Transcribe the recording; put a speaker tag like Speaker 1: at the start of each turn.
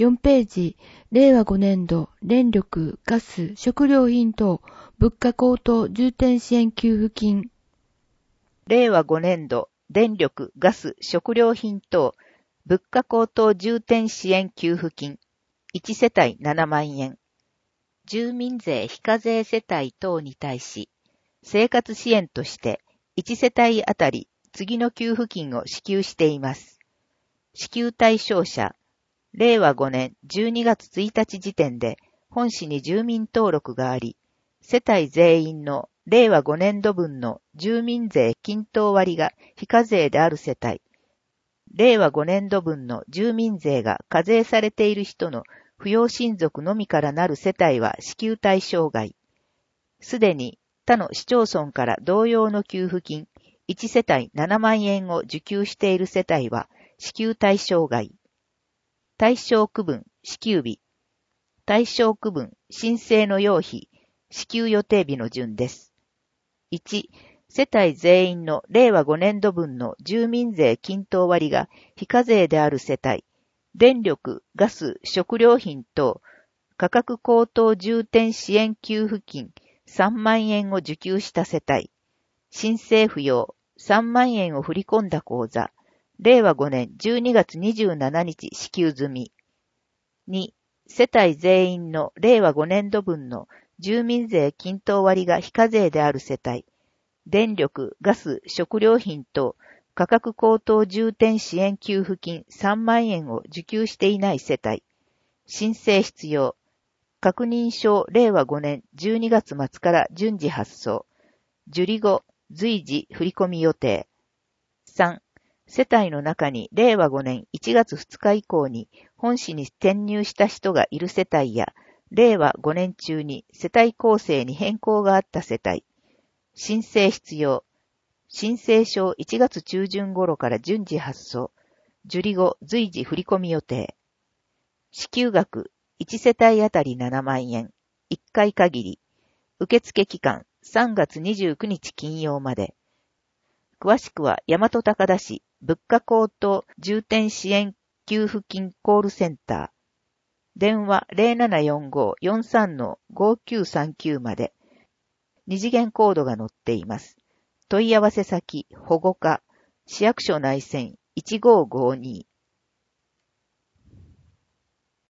Speaker 1: 4ページ、令和5年度、電力、ガス、食料品等、物価高騰重点支援給付金。
Speaker 2: 令和5年度、電力、ガス、食料品等、物価高騰重点支援給付金、1世帯7万円。住民税非課税世帯等に対し、生活支援として、1世帯あたり次の給付金を支給しています。支給対象者、令和5年12月1日時点で本市に住民登録があり、世帯全員の令和5年度分の住民税均等割が非課税である世帯、令和5年度分の住民税が課税されている人の扶養親族のみからなる世帯は支給対象外。すでに他の市町村から同様の給付金1世帯7万円を受給している世帯は支給対象外。対象区分支給日。対象区分申請の要費支給予定日の順です。1、世帯全員の令和5年度分の住民税均等割が非課税である世帯、電力、ガス、食料品等、価格高騰重点支援給付金3万円を受給した世帯、申請不要3万円を振り込んだ口座、令和5年12月27日支給済み。2、世帯全員の令和5年度分の住民税均等割が非課税である世帯、電力、ガス、食料品等、価格高騰重点支援給付金3万円を受給していない世帯、申請必要、確認書令和5年12月末から順次発送、受理後、随時振り込み予定。3、世帯の中に令和5年1月2日以降に本市に転入した人がいる世帯や、令和5年中に世帯構成に変更があった世帯、申請必要、申請書1月中旬頃から順次発送、受理後随時振り込み予定。支給額1世帯あたり7万円、1回限り、受付期間3月29日金曜まで。詳しくは大和高田市物価高騰重点支援給付金コールセンター。電話 0745-43-5939 まで。二次元コードが載っています。問い合わせ先、保護課、市役所内線1552